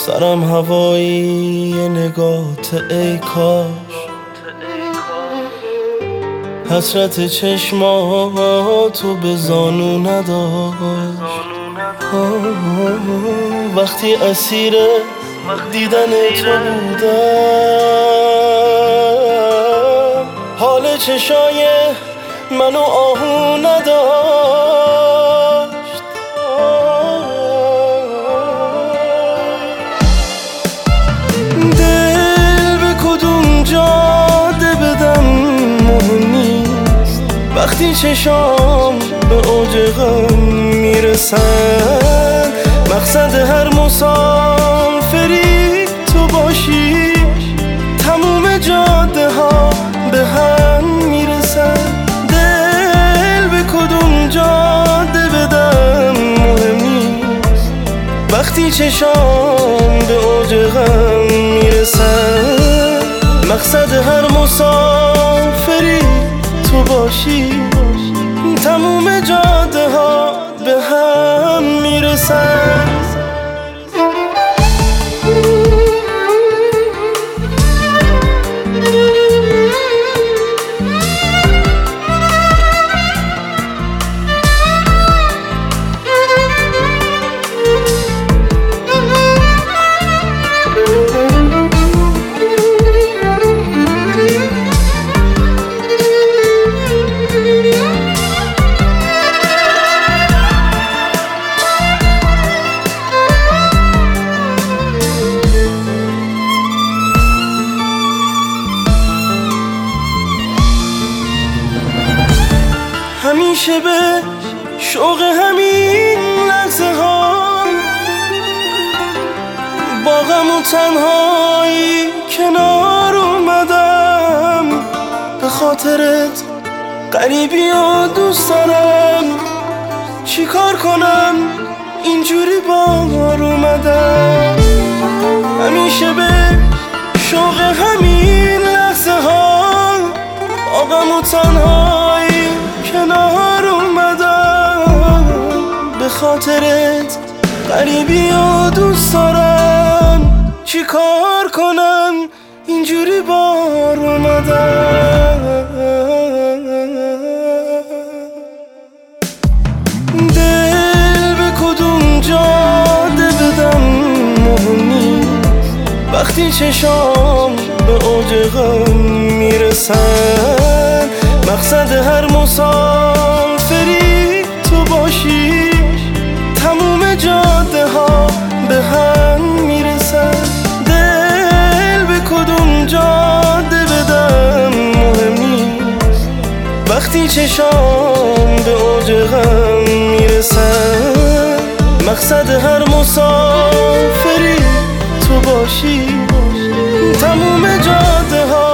سرم هوایی نگات ای کاش، حسرت چشماتو به زانو نداشت. وقتی اسیر دیدن تو بودم، حال چشای منو آهو نداشت. دل به کدوم جاده بدم مهم نیست، وقتی چشام به اوج غم میرسن. مقصد هر مسافری تو باشی، تموم جاده ها به هم میرسن. دل به کدوم جاده بدم مهم نیست، وقتی چشام به اوج غم میرسن. مقصد هر مسافری تو باشی، تموم جاده ها به هم میرسن. همیشه به شوق همین لحظه ها، با غم و تنهایی کنار اومدم. به خاطرت غریبی و دوست دارم، چی کار کنم اینجوری بار اومدم. همیشه به شوق همین لحظه ها، با غم و تنهایی کنار اومدم. به خاطرت غریبی و دوست دارم، چی کار کنم اینجوری بار اومدم. دل به کدوم جاده بدم مهم نیست، وقتی چشام به اوج غم میرسن. مقصد هر مسافری تو باشی، تموم جاده ها به هم میرسن. دل به کدوم جاده بدم مهم نیست، وقتی چشام به اوج غم میرسن. مقصد هر مسافری تو باشی، تموم جاده ها